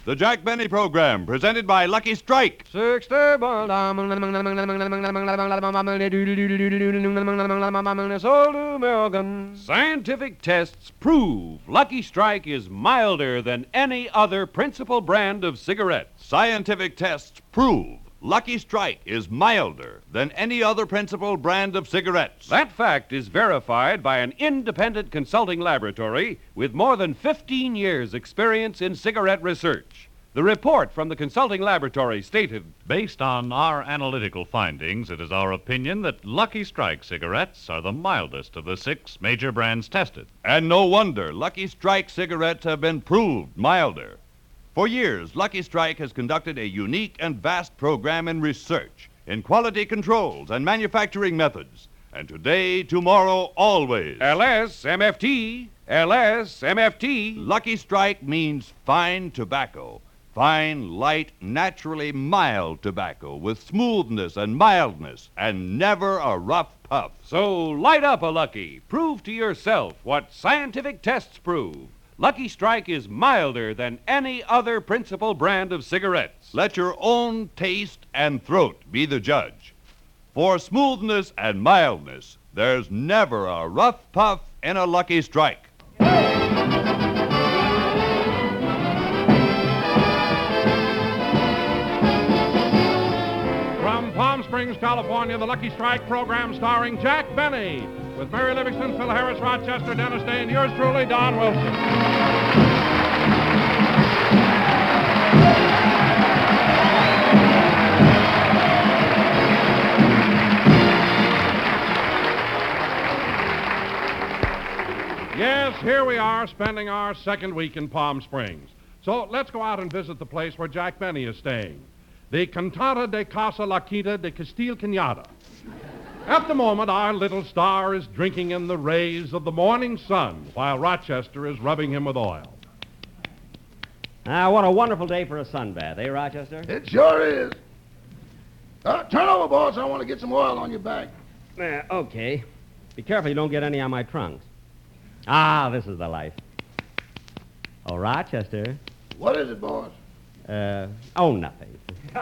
The Jack Benny Program, presented by Lucky Strike. Scientific tests prove Lucky Strike is milder than any other principal brand of cigarettes. Scientific tests prove Lucky Strike is milder than any other principal brand of cigarettes. That fact is verified by an independent consulting laboratory with more than 15 years' experience in cigarette research. The report from the consulting laboratory stated, Based on our analytical findings, it is our opinion that Lucky Strike cigarettes are the mildest of the 6 major brands tested. And no wonder Lucky Strike cigarettes have been proved milder. For years, Lucky Strike has conducted a unique and vast program in research, in quality controls and manufacturing methods. And today, tomorrow, always. LSMFT, LSMFT. Lucky Strike means fine tobacco. Fine, light, naturally mild tobacco with smoothness and mildness and never a rough puff. So light up a Lucky. Prove to yourself what scientific tests prove. Lucky Strike is milder than any other principal brand of cigarettes. Let your own taste and throat be the judge. For smoothness and mildness, there's never a rough puff in a Lucky Strike. From Palm Springs, California, the Lucky Strike program starring Jack Benny, with Mary Livingston, Phil Harris, Rochester, Dennis Day, and yours truly, Don Wilson. Yes, here we are, spending our second week in Palm Springs. So let's go out and visit the place where Jack Benny is staying, the Cantata de Casa La Quinta de Castil Cañada. At the moment, our little star is drinking in the rays of the morning sun while Rochester is rubbing him with oil. What a wonderful day for a sunbath, eh, Rochester? It sure is. Turn over, boss. I want to get some oil on your back. Okay. Be careful you don't get any on my trunks. This is the life. Oh, Rochester. What is it, boss? Nothing.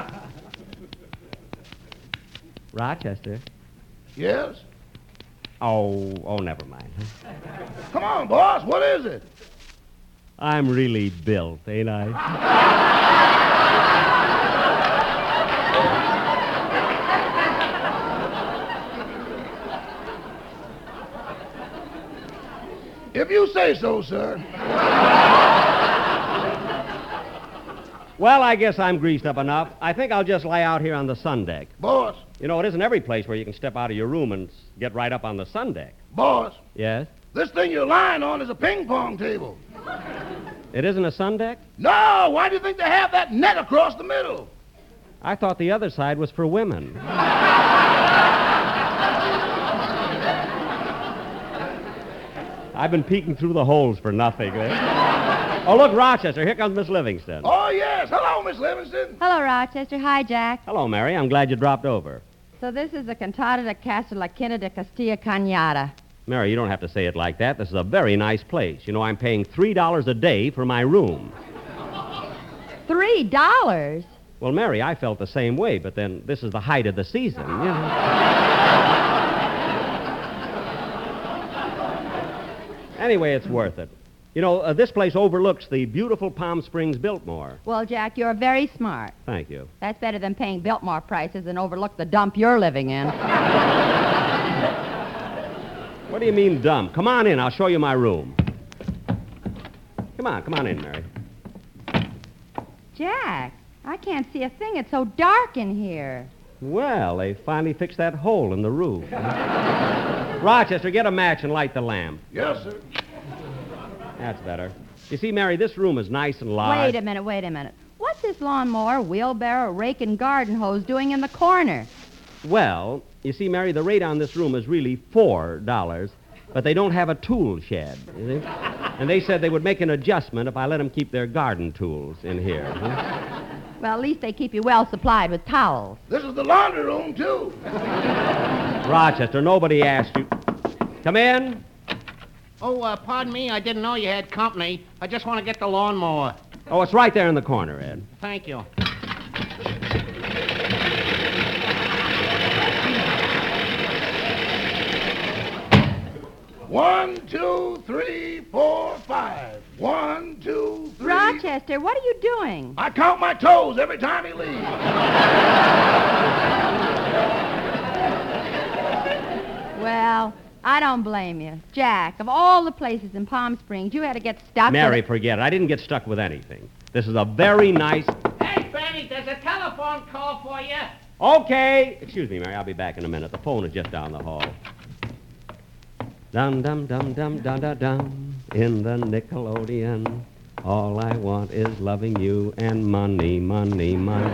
Rochester. Yes? Oh, never mind. Come on, boss. What is it? I'm really built, ain't I? If you say so, sir. Well, I guess I'm greased up enough. I think I'll just lie out here on the sun deck. Boss. You know, it isn't every place where you can step out of your room and get right up on the sun deck. Boss. Yes? This thing you're lying on is a ping pong table. It isn't a sun deck? No, why do you think they have that net across the middle? I thought the other side was for women. I've been peeking through the holes for nothing. Oh, look, Rochester, here comes Miss Livingston. Oh, yes. Hello, Miss Livingston. Hello, Rochester. Hi, Jack. Hello, Mary. I'm glad you dropped over. So this is the Cantata de Casa La Quinta de Castilla Cañada. Mary, you don't have to say it like that. This is a very nice place. You know, I'm paying $3 a day for my room. $3? Well, Mary, I felt the same way, but then this is the height of the season, you know. Anyway, it's worth it. You know, this place overlooks the beautiful Palm Springs Biltmore. Well, Jack, you're very smart. Thank you. That's better than paying Biltmore prices and overlook the dump you're living in. What do you mean, dumb? Come on in. I'll show you my room. Come on in, Mary. Jack, I can't see a thing. It's so dark in here. Well, they finally fixed that hole in the roof. Rochester, get a match and light the lamp. Yes, sir. That's better. You see, Mary, this room is nice and large. Wait a minute. What's this lawnmower, wheelbarrow, rake, and garden hose doing in the corner? Well, you see, Mary, the rate on this room is really $4, but they don't have a tool shed. You see? And they said they would make an adjustment if I let them keep their garden tools in here. Well, at least they keep you well supplied with towels. This is the laundry room, too. Rochester, nobody asked you. Come in. Oh, pardon me. I didn't know you had company. I just want to get the lawnmower. Oh, it's right there in the corner, Ed. Thank you. One, two, three, four, five. 1, 2, 3. Rochester, what are you doing? I count my toes every time he leaves. Well, I don't blame you. Jack, of all the places in Palm Springs, you had to get stuck Mary, with forget it. I didn't get stuck with anything. This is a very nice... Hey, Benny, there's a telephone call for you. Okay. Excuse me, Mary. I'll be back in a minute. The phone is just down the hall. Dum dum dum dum dum dum dum. In the Nickelodeon, all I want is loving you and money, money, money.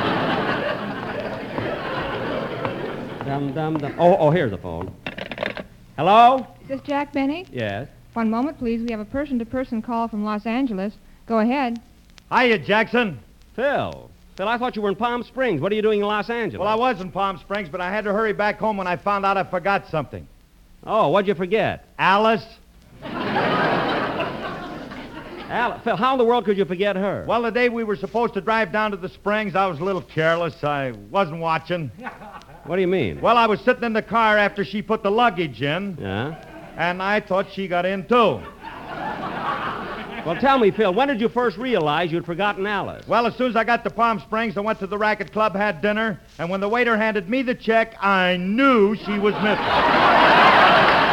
Dum dum dum. Oh, here's the phone. Hello? Is this Jack Benny? Yes. One moment, please. We have a person-to-person call from Los Angeles. Go ahead. Hiya, Jackson. Phil, I thought you were in Palm Springs. What are you doing in Los Angeles? Well, I was in Palm Springs, but I had to hurry back home when I found out I forgot something. Oh, what'd you forget? Alice? Phil, how in the world could you forget her? Well, the day we were supposed to drive down to the Springs, I was a little careless. I wasn't watching. What do you mean? Well, I was sitting in the car after she put the luggage in, Yeah? and I thought she got in, too. Well, tell me, Phil, when did you first realize you'd forgotten Alice? Well, as soon as I got to Palm Springs, I went to the Racket Club, had dinner, and when the waiter handed me the check, I knew she was missing.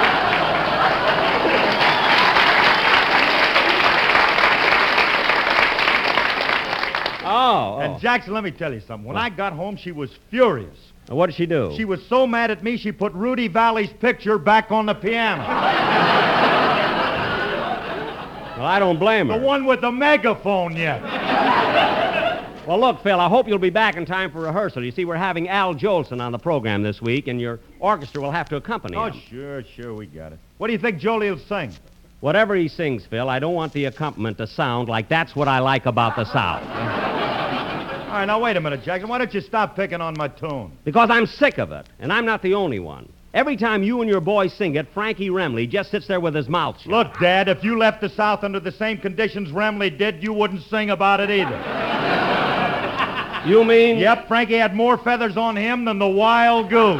Oh. And Jackson, let me tell you something. When I got home, she was furious. What did she do? She was so mad at me, she put Rudy Valley's picture back on the piano. Well, I don't blame her. The one with the megaphone yet. Well, look, Phil, I hope you'll be back in time for rehearsal. You see, we're having Al Jolson on the program this week, and your orchestra will have to accompany Oh, him. sure, we got it. What do you think Jolie will sing? Whatever he sings, Phil, I don't want the accompaniment to sound like That's What I Like About the South. All right, now, wait a minute, Jackson. Why don't you stop picking on my tune? Because I'm sick of it, and I'm not the only one. Every time you and your boys sing it, Frankie Remley just sits there with his mouth shut. Look, Dad, if you left the South under the same conditions Remley did, you wouldn't sing about it either. You mean? Yep, Frankie had more feathers on him than the wild goose.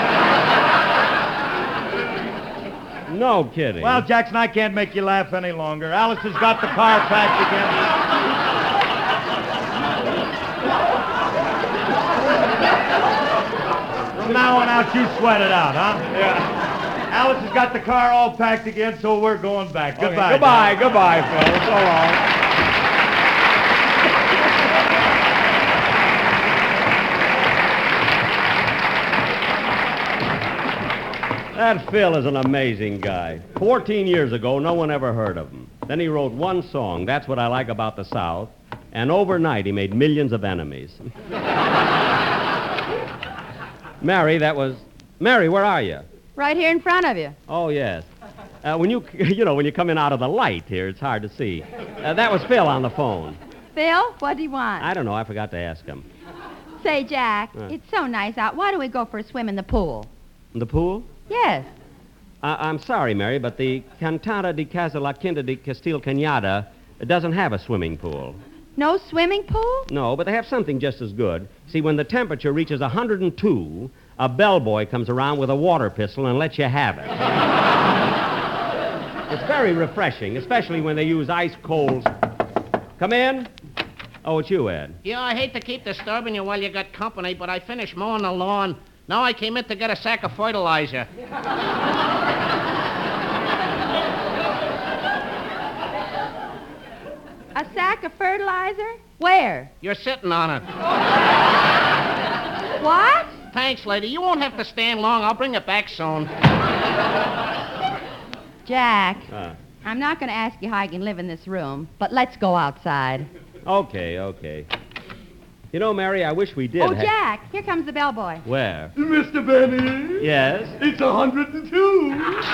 No kidding. Well, Jackson, I can't make you laugh any longer. Alice has got the car packed again. From now on out, you sweat it out, huh? Yeah. Alice has got the car all packed again, so we're going back. Okay, Goodbye. goodbye, Phil. So long. That Phil is an amazing guy. 14 years ago, no one ever heard of him. Then he wrote one song, That's What I Like About the South, and overnight he made millions of enemies. Mary, Mary, where are you? Right here in front of you. Oh, yes. When you come in out of the light here, it's hard to see. That was Phil on the phone. Phil, what do you want? I don't know. I forgot to ask him. Say, Jack, it's so nice out. Why don't we go for a swim in the pool? In the pool? Yes. I'm sorry, Mary, but the Cantata di Casa La Quinta di Castil Cañada doesn't have a swimming pool. No swimming pool? No, but they have something just as good. See, when the temperature reaches 102, a bellboy comes around with a water pistol and lets you have it. It's very refreshing, especially when they use ice cold. Come in. Oh, it's you, Ed. Yeah, I hate to keep disturbing you while you got company, but I finished mowing the lawn. Now I came in to get a sack of fertilizer. A sack of fertilizer? Where? You're sitting on it. What? Thanks, lady. You won't have to stand long. I'll bring it back soon. Jack, I'm not going to ask you how I can live in this room, but let's go outside. Okay. You know, Mary, I wish we did. Oh, Jack, here comes the bellboy. Where? Mr. Benny, Yes? it's 102.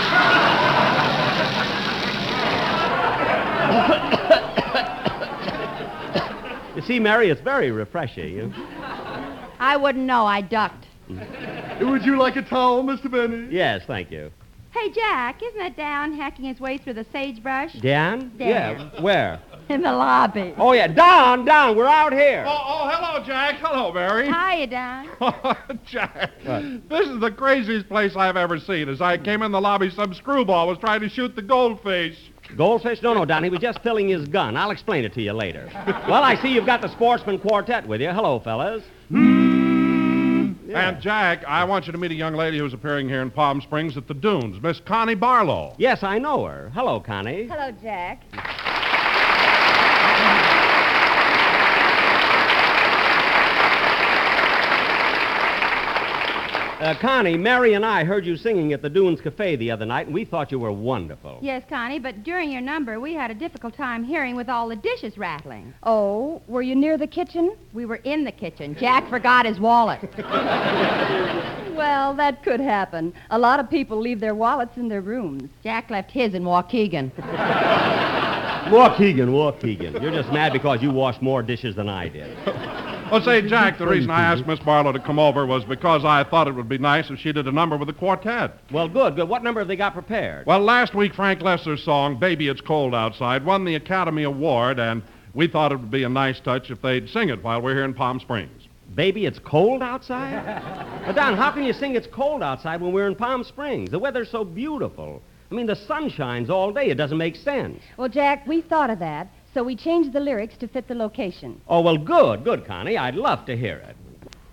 You see, Mary, it's very refreshing. I wouldn't know. I ducked. Would you like a towel, Mr. Benny? Yes, thank you. Hey, Jack, isn't that Dan hacking his way through the sagebrush? Dan? Dan. Yeah. Where? In the lobby. Oh, yeah. Don, we're out here. Oh, hello, Jack. Hello, Mary. Hiya, Don. Jack, What? this is the craziest place I've ever seen. As I came in the lobby, some screwball was trying to shoot the goldfish. Goldfish? No, Don. He was just filling his gun. I'll explain it to you later. Well, I see you've got the Sportsman Quartet with you. Hello, fellas. Yeah. And, Jack, I want you to meet a young lady who's appearing here in Palm Springs at the Dunes, Miss Connie Barlow. Yes, I know her. Hello, Connie. Hello, Jack. Connie, Mary and I heard you singing at the Dunes Cafe the other night, and we thought you were wonderful. Yes, Connie, but during your number, we had a difficult time hearing with all the dishes rattling. Oh, were you near the kitchen? We were in the kitchen. Jack forgot his wallet. Well, that could happen. A lot of people leave their wallets in their rooms. Jack left his in Waukegan. Waukegan. You're just mad because you washed more dishes than I did. Well, say, Jack, the reason I asked Miss Barlow to come over was because I thought it would be nice if she did a number with the quartet. Well, good. What number have they got prepared? Well, last week, Frank Lesser's song, Baby It's Cold Outside, won the Academy Award, and we thought it would be a nice touch if they'd sing it while we're here in Palm Springs. Baby, it's cold outside? But, Don, how can you sing it's cold outside when we're in Palm Springs? The weather's so beautiful. I mean, the sun shines all day. It doesn't make sense. Well, Jack, we thought of that, so we changed the lyrics to fit the location. Oh, well, good, Connie. I'd love to hear it.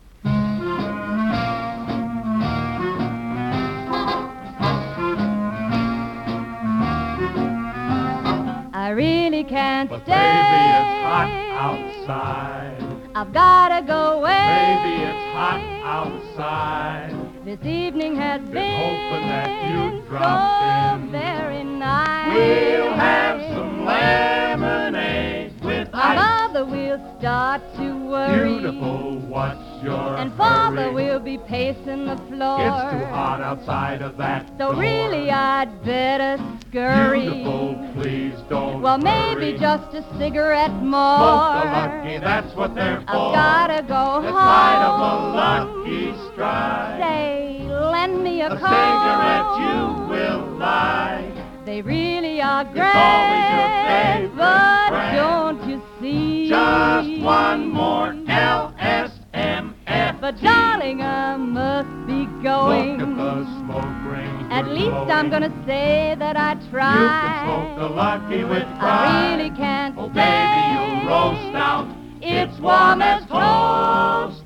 I really can't But stay. baby, it's hot outside. I've gotta go away. Baby, it's hot outside. This evening has been hoping that you'd drop so in. very nice. We'll have some lemonade with My ice. mother will start to worry. Beautiful, what's your And Father hurry? will be pacing the floor. It's too hot outside of that So door. really I'd better scurry. Beautiful, please don't Well, maybe hurry. just a cigarette more. Smoke the lucky, that's what they're for. I've gotta go Let's home. light up a lucky strike. Say, lend me a A comb. cigarette you will like. They really are great. It's always your favorite but brand. don't you see? Just one more LSMF. But darling, I must be going. Look at the smoke rings. At we're least blowing. I'm gonna say that I tried. You can smoke the lucky with I pride. really can't Oh, stay. baby, you roast out. It's warm as toast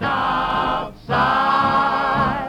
outside.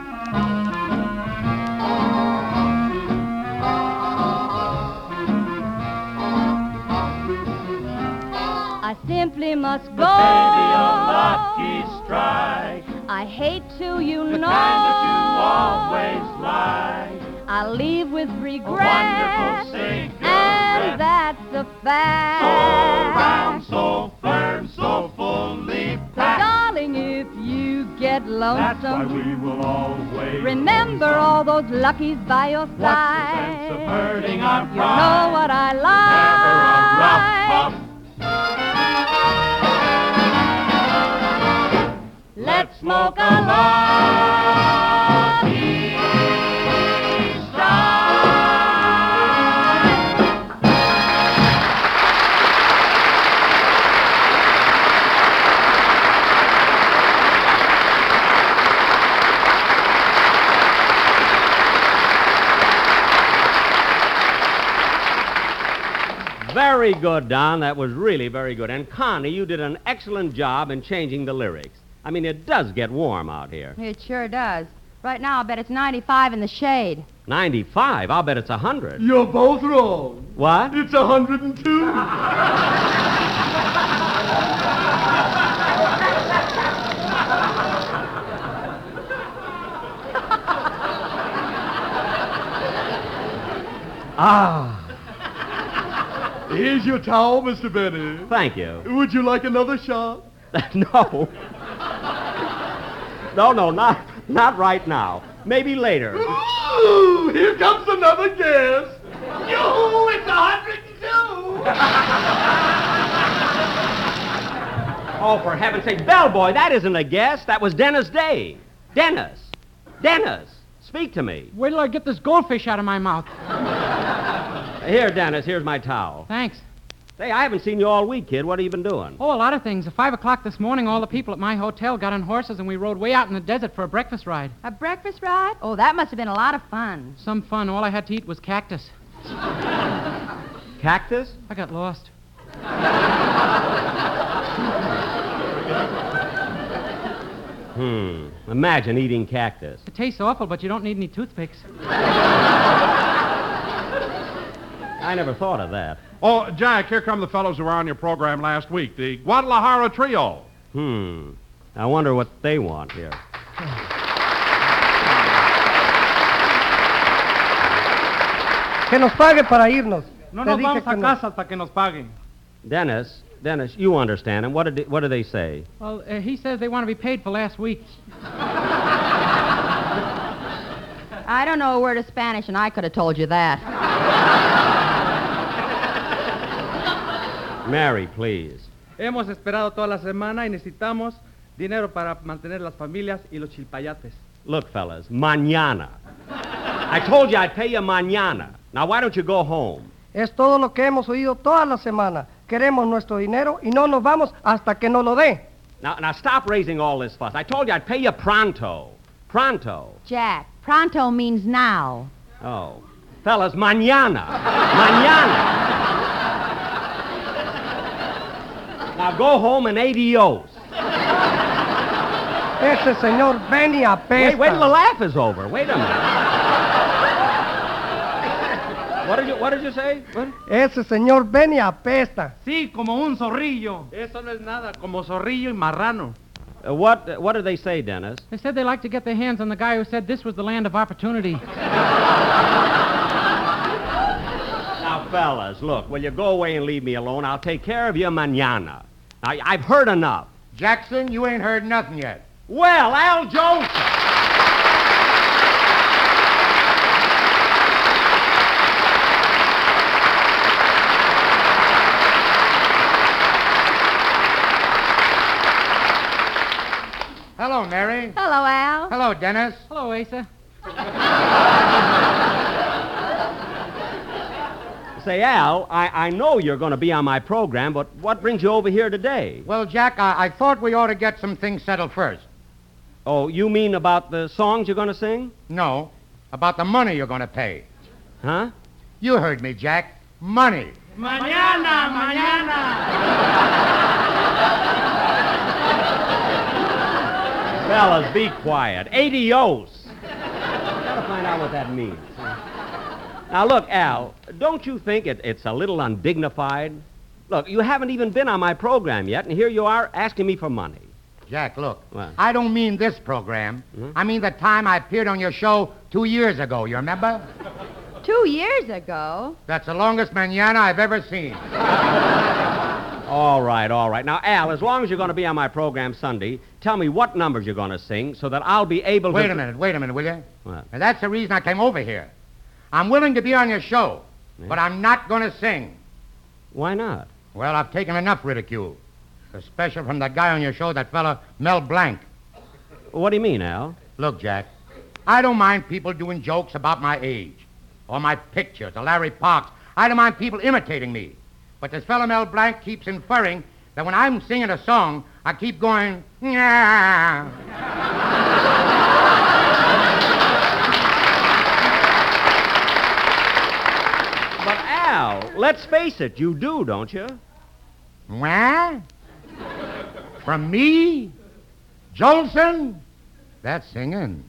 I simply must go. But baby, a lucky strike. I hate to, you The know. kind that you always like. I'll leave with regret. wonderful cigarette. And that's a fact. So round, so firm, so fully But packed. darling, if you get That's why lonesome, we will always remember lonesome. all those luckies by your What's the side. sense of hurting our You pride? know what I Never a rough like. puff. Let's smoke a lucky strike. Very good, Don. That was really very good. And Connie, you did an excellent job in changing the lyrics. I mean, it does get warm out here. It sure does. Right now, I bet it's 95 in the shade. 95. I'll bet it's 100. You're both wrong. What? It's 102. Ah, Here's your towel, Mr. Benny. thank you. Would you like another shot? No. No, not right now. Maybe later. Ooh, here comes another guess. Yoo, it's 102. Oh, for heaven's sake, bellboy, that isn't a guess. That was Dennis Day. Dennis, speak to me. Wait till I get this goldfish out of my mouth. Here, Dennis, here's my towel. Thanks. Say, I haven't seen you all week, kid. What have you been doing? Oh, a lot of things. At 5 o'clock this morning, all the people at my hotel got on horses, and we rode way out in the desert for a breakfast ride. A breakfast ride? Oh, that must have been a lot of fun. Some fun. All I had to eat was cactus. Cactus? I got lost. Imagine eating cactus. It tastes awful, but you don't need any toothpicks. I never thought of that. Oh, Jack, here come the fellows who were on your program last week, the Guadalajara Trio. I wonder what they want here. Que nos pague para irnos. No Te nos dije vamos que a no. casa hasta que nos paguen. Dennis, you understand him. What do they say? Well, he says they want to be paid for last week. I don't know a word of Spanish, and I could have told you that. Mary, please. Hemos esperado toda la semana y necesitamos dinero para mantener las familias y los chilpayates. Look, fellas, mañana. I told you I'd pay you mañana. Now, why don't you go home? Es todo lo que hemos oído toda la semana. Queremos nuestro dinero y no nos vamos hasta que nos lo dé. Now, stop raising all this fuss. I told you I'd pay you pronto. Pronto. Jack, pronto means now. Oh. Fellas, mañana. Mañana. Now go home and adios. Ese señor Benny apesta. Wait till the laugh is over. Wait a minute. What did you say? What? Ese señor Benny apesta. Sí, como un zorrillo. Eso no es nada, como zorrillo y marrano. What did they say, Dennis? They said they like to get their hands on the guy who said this was the land of opportunity. Now, fellas, look, will you go away and leave me alone? I'll take care of you mañana. Now, I've heard enough. Jackson, you ain't heard nothing yet. Well, Al Jolson. Hello, Mary. Hello, Al. Hello, Dennis. Hello, Asa. Say, Al, I know you're going to be on my program, but what brings you over here today? Well, Jack, I thought we ought to get some things settled first. Oh, you mean about the songs you're going to sing? No, about the money you're going to pay. Huh? You heard me, Jack. Money. Mañana, mañana. Fellas, be quiet. Adios. Gotta find out what that means. Now, look, Al, don't you think it's a little undignified? Look, you haven't even been on my program yet, and here you are asking me for money. Jack, look. What? I don't mean this program. I mean the time I appeared on your show 2 years ago, you remember? 2 years ago? That's the longest mañana I've ever seen. All right. Now, Al, as long as you're going to be on my program Sunday, tell me what numbers you're going to sing so that I'll be able to... Wait a minute, will you? What? And that's the reason I came over here. I'm willing to be on your show, but I'm not going to sing. Why not? Well, I've taken enough ridicule, especially from that guy on your show, that fella Mel Blanc. What do you mean, Al? Look, Jack, I don't mind people doing jokes about my age or my pictures or Larry Parks. I don't mind people imitating me. But this fella Mel Blanc keeps inferring that when I'm singing a song, I keep going, yeah. But, Al, let's face it, you do, don't you? What? From me? Jolson? That's singing.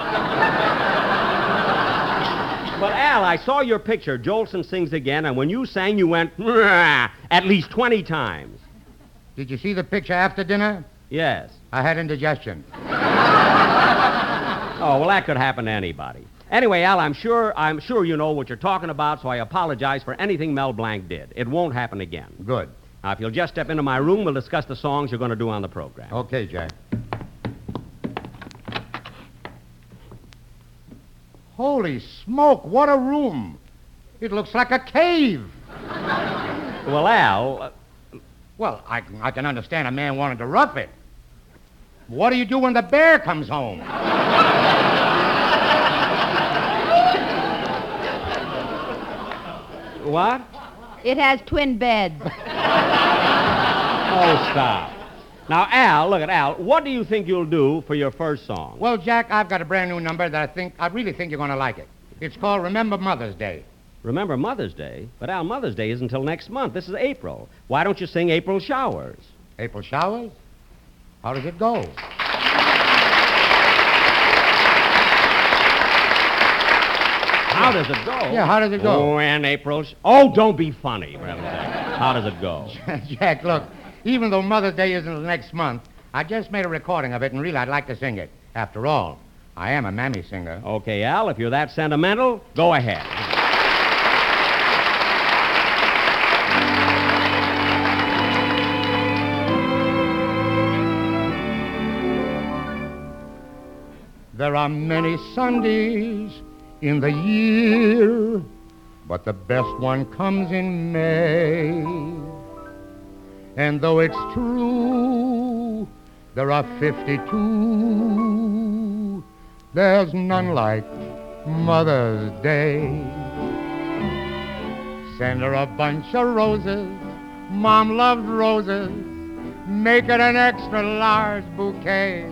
But, Al, I saw your picture. Jolson sings again, and when you sang, you went, at least 20 times. Did you see the picture after dinner? Yes. I had indigestion. Oh, well, that could happen to anybody. Anyway, Al, I'm sure you know what you're talking about, so I apologize for anything Mel Blanc did. It won't happen again. Good. Now, if you'll just step into my room, we'll discuss the songs you're going to do on the program. Okay, Jack. Holy smoke, what a room. It looks like a cave. Well, Al... Well, I can understand a man wanting to rough it. What do you do when the bear comes home? What? It has twin beds. Oh, stop. Now, Al, look at Al. What do you think you'll do for your first song? Well, Jack, I've got a brand new number that I really think you're going to like it. It's called Remember Mother's Day. Remember Mother's Day? But, Al, Mother's Day isn't until next month. This is April. Why don't you sing April Showers? April Showers? How does it go? How does it go? Yeah, how does it go? Oh, and April... Oh, don't be funny, for heaven's sake. How does it go? Jack, look, even though Mother's Day isn't until next month, I just made a recording of it, and really I'd like to sing it. After all, I am a mammy singer. Okay, Al, if you're that sentimental, go ahead. There are many Sundays in the year, but the best one comes in May. And though it's true, there are 52, there's none like Mother's Day. Send her a bunch of roses, Mom loves roses, make it an extra large bouquet.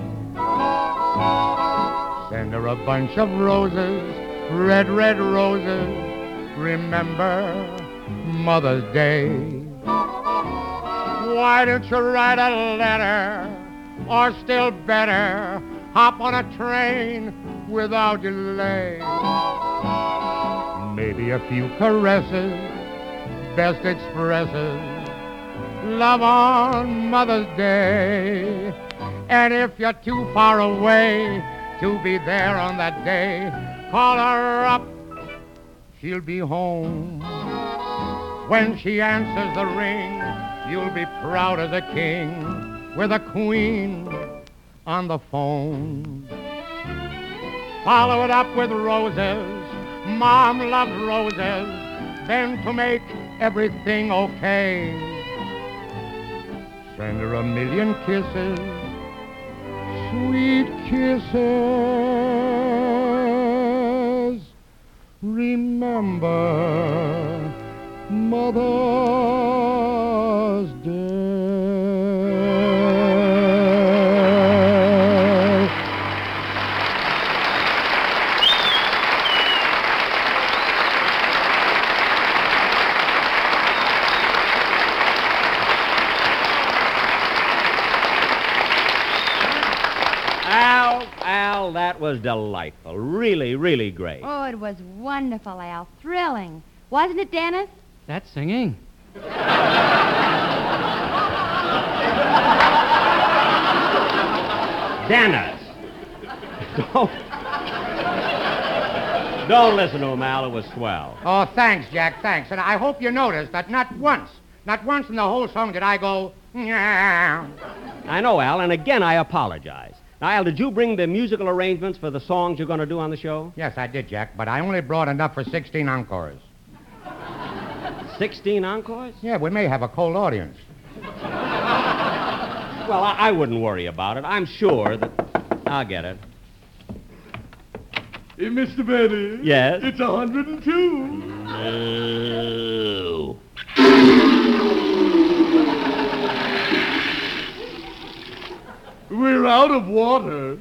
Send her a bunch of roses, red, red roses, remember Mother's Day. Why don't you write a letter, or still better, hop on a train without delay? Maybe a few caresses best expresses love on Mother's Day. And if you're too far away to be there on that day, call her up, she'll be home. When she answers the ring, you'll be proud as a king with a queen on the phone. Follow it up with roses, Mom loves roses, then to make everything okay, send her a million kisses, sweet kisses. Remember Mother's Day. Al, that was delightful. Really, really great. Oh, it was wonderful, Al. Thrilling. Wasn't it, Dennis? That's singing. Dennis! Don't listen to him, Al. It was swell. Oh, thanks, Jack, thanks. And I hope you noticed that not once in the whole song did I go, yeah. I know, Al, and again I apologize. Now, Al, did you bring the musical arrangements for the songs you're going to do on the show? Yes, I did, Jack, but I only brought enough for 16 encores. 16 encores? Yeah, we may have a cold audience. Well, I wouldn't worry about it. I'm sure that... I'll get it. Hey, Mr. Benny. Yes? It's 102. No. We're out of water.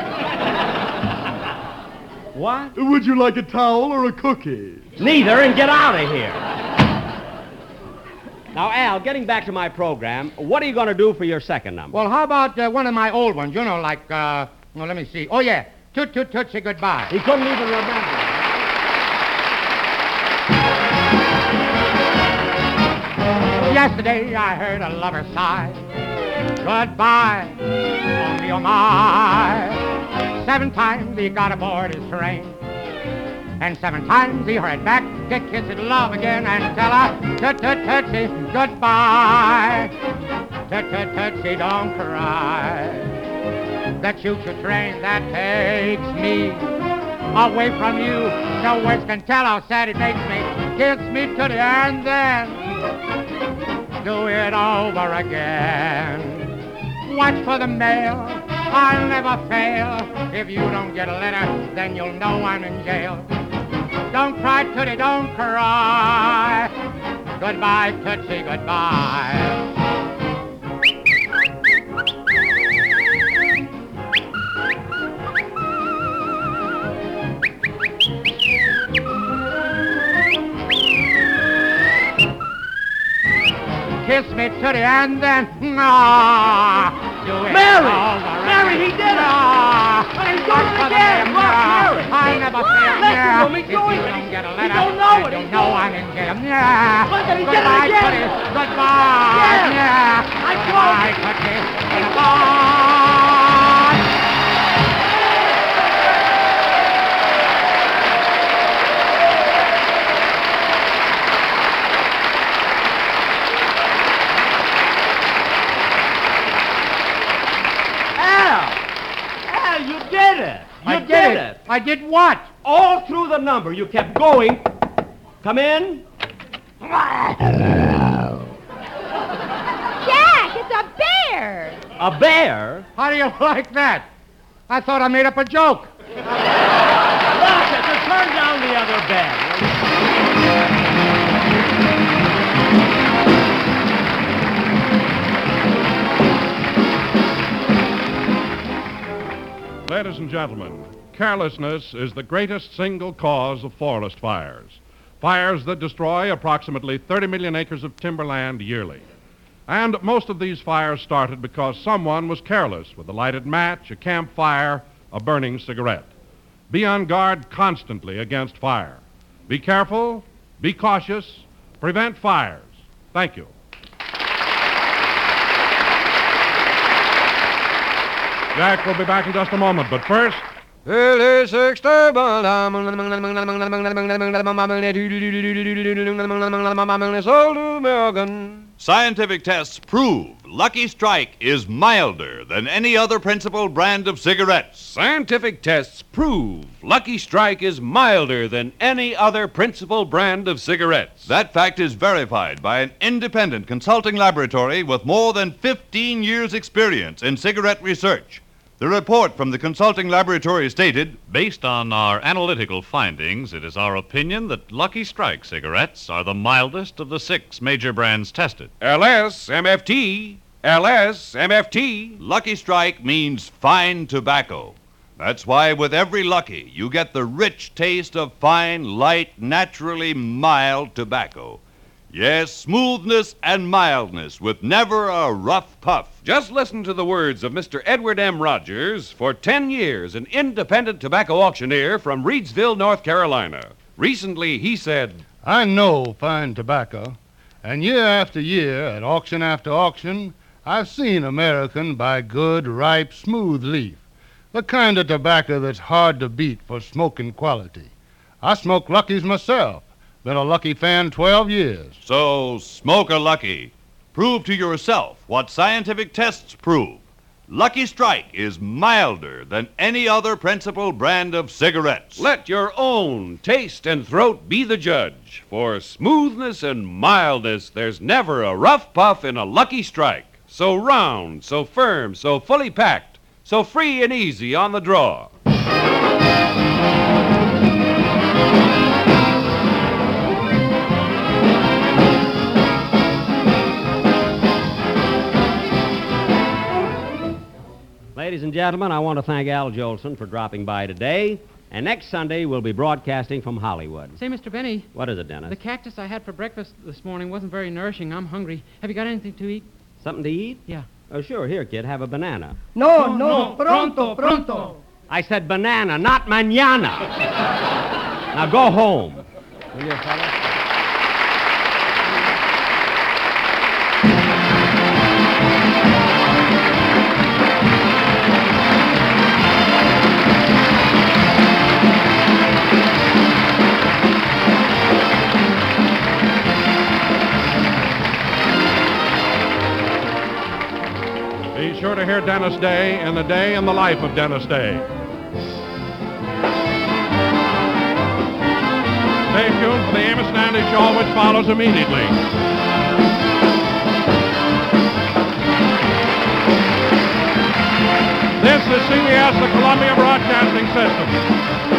What? Would you like a towel or a cookie? Neither, and get out of here. Now, Al, getting back to my program, what are you going to do for your second number? Well, how about one of my old ones? You know, like, well, let me see. Oh, yeah. Toot, toot, toot, say goodbye. He couldn't even remember. Yesterday I heard a lover sigh. Goodbye, oh me, oh my. 7 times he got aboard his train. And 7 times he hurried back to kiss his love again and tell her, toot, toot, tootsie, goodbye. Toot, toot, tootsie, don't cry. The choo-choo train that takes me away from you, no words can tell how sad it makes me. Kiss me to the end, then do it over again. Watch for the mail, I'll never fail. If you don't get a letter, then you'll know I'm in jail. Don't cry, Tootie, don't cry. Goodbye, Tootsie, goodbye. Kiss me, Tootie, and then, do it Mary! all the rest. Mary, he did it! He's doing it again! Look, Mary! I never failed. Listen to me, If doing you it. don't get a He letter, don't know it. then He you know don't. I didn't get him. Yeah. Look at, he did it Goodbye, again. Tootie. Goodbye. Yes. Yeah. I told Goodbye, you. Tootie. Goodbye. Al, you did it. You did it. I did what? All through the number, you kept going. Come in. Jack, it's a bear. A bear? How do you like that? I thought I made up a joke. Rochester, turn down the other bear. Ladies and gentlemen, carelessness is the greatest single cause of forest fires. Fires that destroy approximately 30 million acres of timberland yearly. And most of these fires started because someone was careless with a lighted match, a campfire, a burning cigarette. Be on guard constantly against fire. Be careful, be cautious, prevent fires. Thank you. Jack will be back in just a moment, but first... Scientific tests prove Lucky Strike is milder than any other principal brand of cigarettes. Scientific tests prove Lucky Strike is milder than any other principal brand of cigarettes. That fact is verified by an independent consulting laboratory with more than 15 years' experience in cigarette research. The report from the consulting laboratory stated, Based on our analytical findings, it is our opinion that Lucky Strike cigarettes are the mildest of the 6 major brands tested. LSMFT, LSMFT. Lucky Strike means fine tobacco. That's why with every Lucky, you get the rich taste of fine, light, naturally mild tobacco. Yes, smoothness and mildness with never a rough puff. Just listen to the words of Mr. Edward M. Rogers, for 10 years an independent tobacco auctioneer from Reidsville, North Carolina. Recently, he said, I know fine tobacco, and year after year, at auction after auction, I've seen American buy good, ripe, smooth leaf, the kind of tobacco that's hard to beat for smoking quality. I smoke Luckies myself. Been a Lucky fan 12 years. So smoke a Lucky. Prove to yourself what scientific tests prove. Lucky Strike is milder than any other principal brand of cigarettes. Let your own taste and throat be the judge. For smoothness and mildness, there's never a rough puff in a Lucky Strike. So round, so firm, so fully packed, so free and easy on the draw. Ladies and gentlemen, I want to thank Al Jolson for dropping by today. And next Sunday, we'll be broadcasting from Hollywood. Say, Mr. Benny. What is it, Dennis? The cactus I had for breakfast this morning wasn't very nourishing. I'm hungry. Have you got anything to eat? Something to eat? Yeah. Oh, sure. Here, kid, have a banana. No, pronto, pronto. I said banana, not mañana. Now go home. Will you, fella? Be sure to hear Dennis Day in the day in the life of Dennis Day. Stay tuned for the Amos and Andy Show, which follows immediately. This is CBS, the Columbia Broadcasting System.